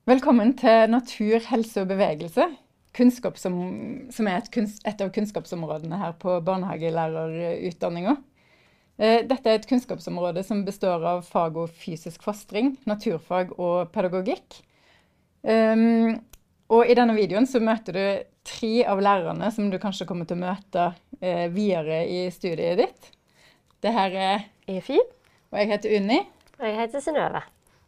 Velkommen til Natur, helse og bevegelse, kunnskap som er et av kunnskapsområdene her på barnehagelærerutdanningen. Dette er et kunnskapsområde som består av fag og fysisk fostring, naturfag og pedagogikk. Og i denne videoen så møter du 3 av lærerne som du kanskje kommer til å møte videre i studiet ditt. Det her er Efi. Og jeg heter Unni. Og jeg heter Synnøve.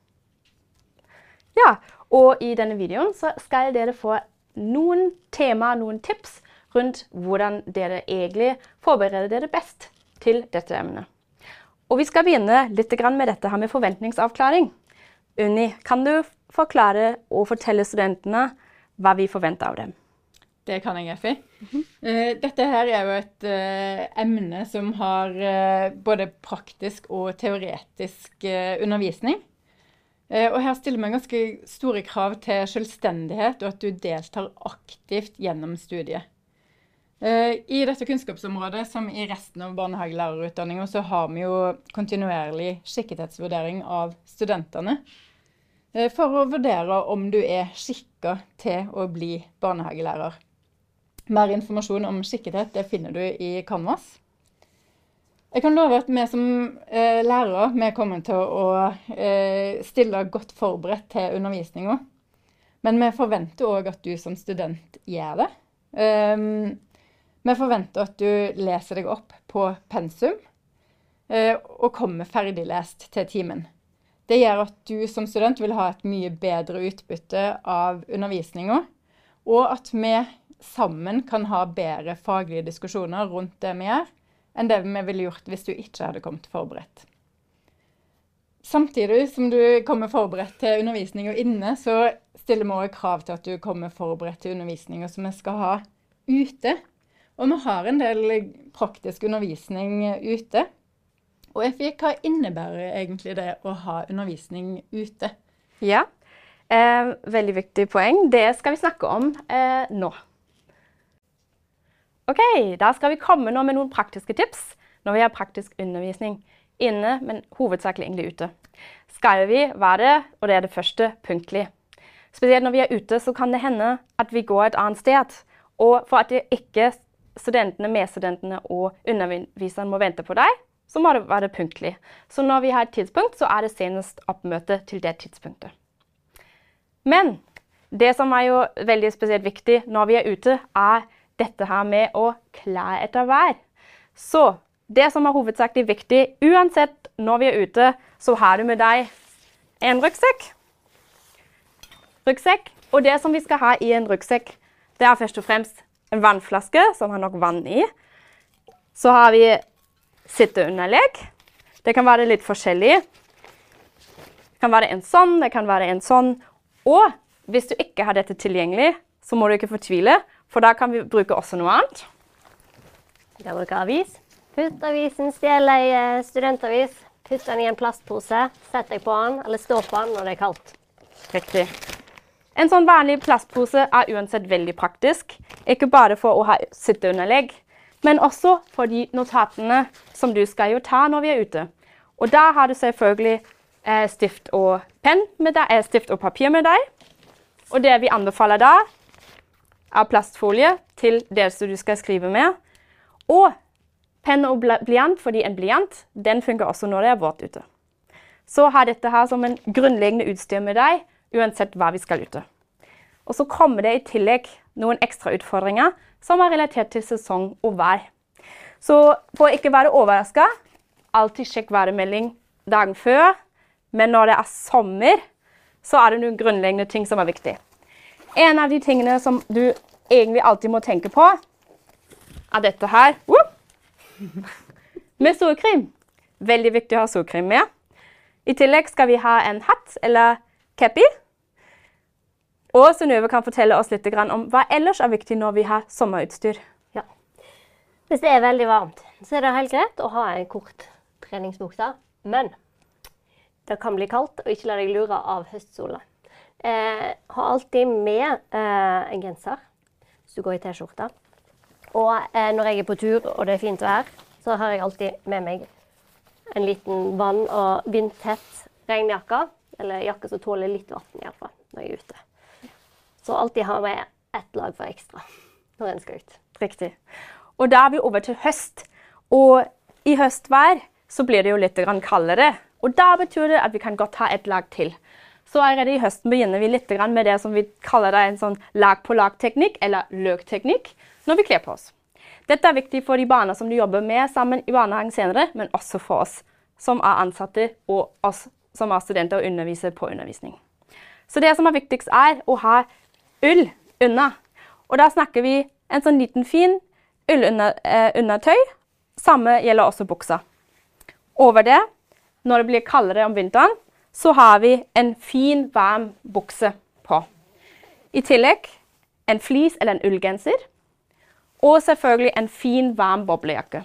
Ja, og i denne videoen så skal dere få noen temaer, noen tips rundt hvordan dere egentlig forbereder dere best til dette emnet. Og vi skal begynne litt med dette her med forventningsavklaring. Unni, kan du forklare og fortelle studentene hva vi forventer av dem? Det kan jeg, Efi. Dette her er jo et emne som har både praktisk og teoretisk undervisning. Og her stiller vi ganske store krav til selvstendighet og at du deltar aktivt gjennom studiet. I dette kunnskapsområdet, som i resten av barnehagelærerutdanningen, så har vi jo kontinuerlig skikkethetsvurdering av studentene for å vurdere om du er skikket til å bli barnehagelærer. Mer informasjon om skikkethet det finner du i Canvas. Jeg kan love at vi som lærere vi kommer til å stille godt forberedt til undervisningen. Men vi forventer også at du som student gjør det. Vi forventer at du leser deg opp på pensum og kommer ferdiglest til timen. Det gjør at du som student vil ha et mye bedre utbytte av undervisningen, og at vi sammen kan ha bedre faglige diskusjoner rundt det vi gjør, enn det vi ville gjort hvis du ikke hadde kommet forberedt. Samtidig som du kommer forberedt til undervisningen inne, så stiller vi også krav til at du kommer forberedt til undervisningen som vi skal ha ute. Og vi har en del praktisk undervisning ute. Og Efi, hva innebærer egentlig det å ha undervisning ute? Ja, veldig viktig poeng. Det skal vi snakke om nå. Ok, da skal vi komme nå med noen praktiske tips når vi har praktisk undervisning inne, men hovedsakelig egentlig ute. Skal vi være, og det er det første, punktlig. Spesielt når vi er ute, så kan det hende at vi går et annet sted. Og for at ikke studentene, medstudentene og underviseren må vente på deg, så må det være punktlig. Så når vi har et tidspunkt, så er det senest oppmøte til det tidspunktet. Men det som er jo veldig spesielt viktig når vi er ute, er dette her med å klare etter vær. Så det som er hovedsakelig viktig, uansett når vi er ute, så har du med deg en ryggsekk. Og det som vi skal ha i en ryggsekk, det er først og fremst en vannflaske som har nok vann i. Så har vi sitteunderlegg. Det kan være litt forskjellig. Det kan være en sånn, det kan være en sånn. Og hvis du ikke har dette tilgjengelig, så må du ikke fortvile, for da kan vi bruke også noe annet. Vi kan bruke avis. Putt avisen, stjel en studentavis, putt den i en plastpose, sett deg på den, eller stå på den når det er kaldt. Riktig. En sånn vanlig plastpose er uansett veldig praktisk, ikke bare for å ha sitteunderlegg, men også for de notatene som du skal jo ta når vi er ute. Og da har du selvfølgelig stift og papir med deg, og det vi anbefaler da, er plastfolie til det du skal skrive med, og penn og blyant, fordi en blyant, den fungerer også når det er vått ute. Så ha dette her som en grunnleggende utstyr med deg, uansett hva vi skal ute. Og så kommer det i tillegg noen ekstra utfordringer som er relatert til sesong og vær. Så for å ikke være overrasket, alltid sjekk værmelding dagen før, men når det er sommer, så er det noen grunnleggende ting som er viktig. En av de tingene som du egentlig alltid må tenke på, er dette her. Med solkrem. Veldig viktig å ha solkrem med. I tillegg skal vi ha en hatt eller kepi. Og Synnøve kan fortelle oss litt om hva ellers er viktig når vi har sommerutstyr. Ja. Hvis det er veldig varmt, så er det helt greit å ha en kort treningsbukse. Men det kan bli kaldt, og ikke la deg lure av høstsola. Ha alltid med en genser, hvis du går i t-skjorte. Og når jeg er på tur, og det er fint vær, så har jeg alltid med meg en liten vann- og vindtett regnjakke, eller jakke som tåler litt vann i hvert fall. når jeg er ute. Så alltid ha med ett lag for ekstra når en skal ut. Riktig. Og da er vi over til høst. Og i høstvær så blir det jo litt kaldere. Og da betyr det at vi kan godt ha et lag til. Så allerede i høsten begynner vi litt med det som vi kaller en sånn lag-på-lag-teknikk, eller løkteknikk, når vi kler på oss. Dette er viktig for de barna som du jobber med sammen i barnehagen senere, men også for oss som er ansatte og oss som er studenter og underviser på undervisning. Så det som er viktigst er å ha ull under. Og da snakker vi en sånn liten fin ullundertøy. Samme gjelder også buksa. Over det, når det blir kaldere om vinteren, så har vi en fin, varm bukse på. I tillegg en flis eller en ullgenser. Og selvfølgelig en fin, varm boblejakke.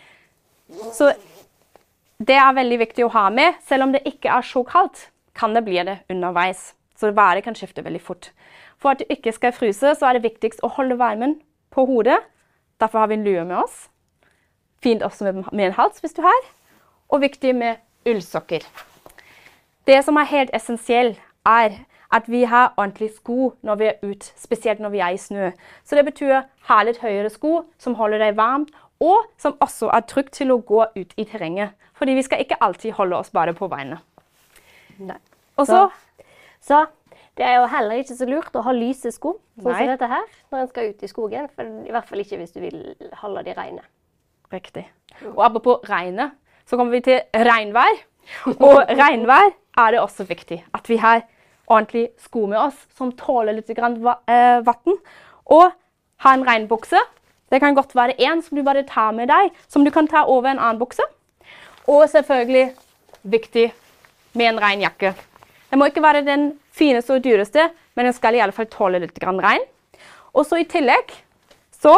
Så det er veldig viktig å ha med. Selv om det ikke er så kaldt, kan det bli det underveis. Så været kan skifte veldig fort. For at du ikke skal fryse, så er det viktigst å holde varmen på hodet. Derfor har vi en lue med oss. Fint også med en hals hvis du har. Og viktig med ullsokker. Det som er helt essensielt er at vi har ordentlige sko når vi er ute, spesielt når vi er i snø. Så det betyr ha litt høyere sko som holder deg varm, og som også er trygt til å gå ut i terrenget. Fordi vi skal ikke alltid holde oss bare på veiene. Nei. Og så det er jo heller ikke så lurt å ha lyse sko, sånn som dette her, når en skal ut i skogen. For I hvert fall ikke hvis du vil holde de rene. Riktig. Og apropos regnet, så kommer vi til regnvær. Og regnvær er det også viktig at vi har ordentlig sko med oss som tåler litt vann. Og ha en regnbukse. Det kan godt være en som du bare tar med deg, som du kan ta over en annen bukse. Og selvfølgelig viktig med en regnjakke. Det må ikke være den fineste og dyreste, men den skal I alle fall tåle litt regn. Og så I tillegg så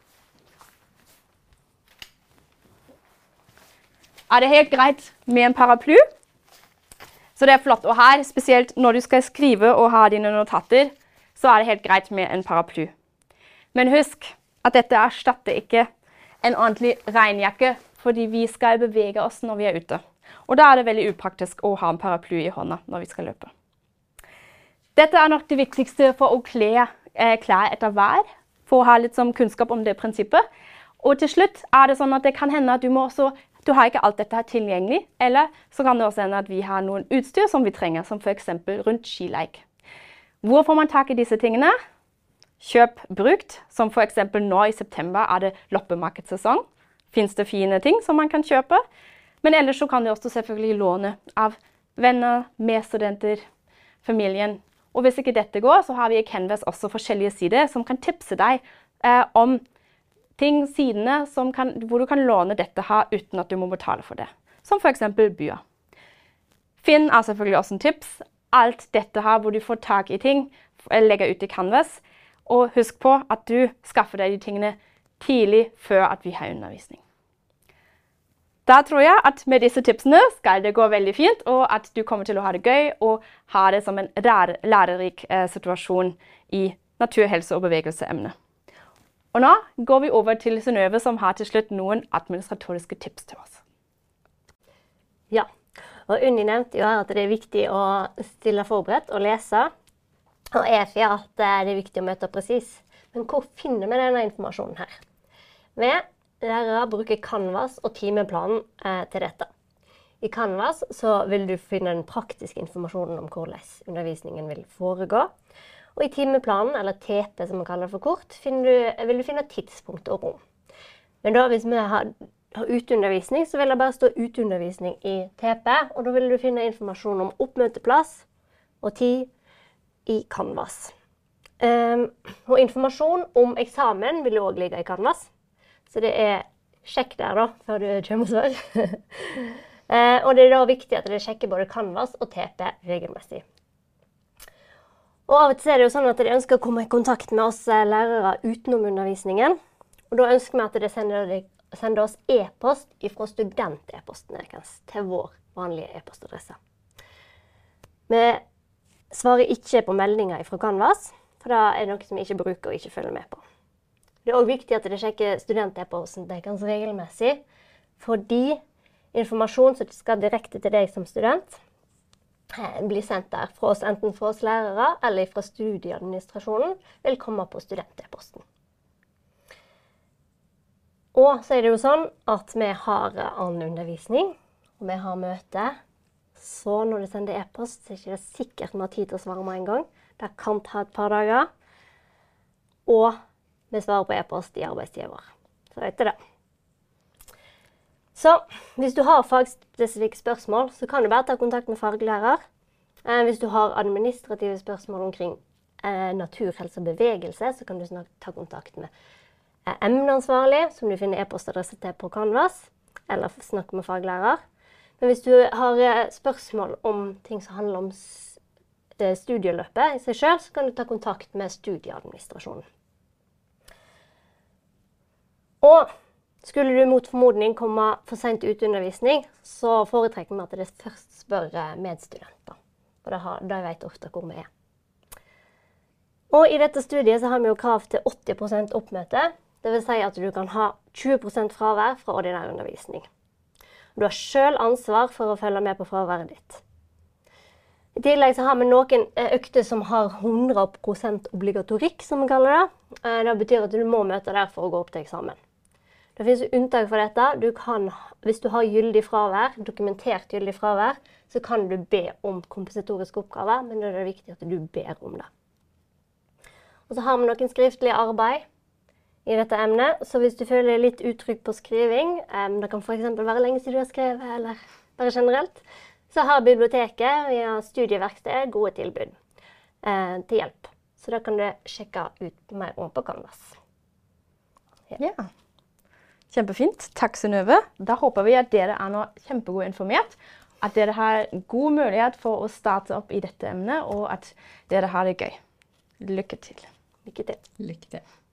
er det helt greit med en paraply. Så det er flott å ha, spesielt når du skal skrive og ha dine notater, så er det helt greit med en paraply. Men husk at dette erstatter ikke en ordentlig regnjakke, fordi vi skal bevege oss når vi er ute. Og da er det veldig upraktisk å ha en paraply I hånda når vi skal løpe. Dette er nok det viktigste for å kle klær etter vær, for å ha litt kunnskap om det prinsippet. Og til slutt er det sånn at det kan hende at du har ikke alt dette her tilgjengelig, eller så kan det også hende at vi har noen utstyr som vi trenger, som for eksempel rundt skileik. Hvor får man tak I disse tingene? Kjøp brukt, som for eksempel nå I september er det loppemarkedssesong. Finnes det fine ting som man kan kjøpe? Men ellers så kan du også selvfølgelig låne av venner, medstudenter, familien. Og hvis ikke dette går, så har vi I Canvas også forskjellige sider som kan tipse deg om sidene hvor du kan låne dette her uten at du må betale for det. Som for eksempel byer. Finn er selvfølgelig også en tips. Alt dette her hvor du får tak I ting, legger ut I Canvas. Og husk på at du skaffer deg de tingene tidlig før at vi har undervisning. Da tror jeg at med disse tipsene skal det gå veldig fint, og at du kommer til å ha det gøy og ha det som en lærerik situasjon I natur, helse og bevegelseemne. Og nå går vi over til Synnøve, som har til slutt noen administratoriske tips til oss. Ja, og Unni nevnte jo her at det er viktig å stille forberedt og lese. Og Efi at det er viktig å møte presis. Men hvor finner vi denne informasjonen her? Vi lærere bruker Canvas og timeplanen til dette. I Canvas så vil du finne den praktiske informasjonen om hvordan undervisningen vil foregå. Og I timeplanen, eller TP som man kaller det for kort, vil du finne tidspunkt og rom. Men da hvis vi har uteundervisning, så vil det bare stå uteundervisning I TP, og da vil du finne informasjon om oppmøteplass og tid I Canvas. Og informasjon om eksamen vil også ligge I Canvas. Så det sjekk der da, før du kommer svar. Og det da viktig at du sjekker både Canvas og TP regelmessig. Og av og til det jo sånn at de ønsker å komme I kontakt med oss lærere utenom undervisningen. Og da ønsker vi at de sender oss e-post fra student-e-postene til vår vanlige e-postadresse. Vi svarer ikke på meldinger fra Canvas, for da det noe som vi ikke bruker og ikke følger med på. Det også viktig at de sjekker student-e-posten deres regelmessig, fordi informasjon som skal direkte til deg som student, blir sendt der fra oss, enten fra oss lærere eller fra studieadministrasjonen, vil komme på student-e-posten. Og så er det jo sånn at vi har annen undervisning, og vi har møte. Så når du sender e-post, så er det ikke sikkert vi har tid til å svare med en gang. Det kan ta et par dager. Og vi svarer på e-post i arbeidstider. Så vet du det. Så hvis du har fagspesifikke spørsmål, så kan du bare ta kontakt med faglærer. Hvis du har administrative spørsmål omkring natur, helse og bevegelse, så kan du ta kontakt med emneansvarlig, som du finner e-postadresse til på Canvas, eller snakke med faglærer. Men hvis du har spørsmål om ting som handler om studieløpet i seg selv, så kan du ta kontakt med studieadministrasjonen. Og skulle du mot formodning komme for sent ut i undervisning, så foretrekker vi at det først spør medstudenter. For de vet ofte hvor vi er. Og i dette studiet så har vi jo krav til 80% oppmøte. Det vil si at du kan ha 20% fravær fra ordinær undervisning. Du har selv ansvar for å følge med på fraværet ditt. I tillegg så har vi noen økter som har 100% obligatorikk, som vi kaller det. Det betyr at du må møte der for å gå opp til eksamen. Det finnes unntak for dette. Hvis du har gyldig fravær, dokumentert gyldig fravær, så kan du be om kompensatoriske oppgaver, men det er viktig at du ber om det. Og så har vi noen skriftlige arbeid i dette emnet, så hvis du føler litt utrygg på skriving, det kan for eksempel være lenge siden du har skrevet, eller bare generelt, så har biblioteket via studieverksted gode tilbud til hjelp. Så da kan du sjekke ut mer om på Canvas. Ja. Kjempefint. Takk, Synnøve. Da håper vi at dere nå kjempegod informert, at dere har god mulighet for å starte opp i dette emnet, og at dere har det gøy. Lykke til. Lykke til. Lykke til.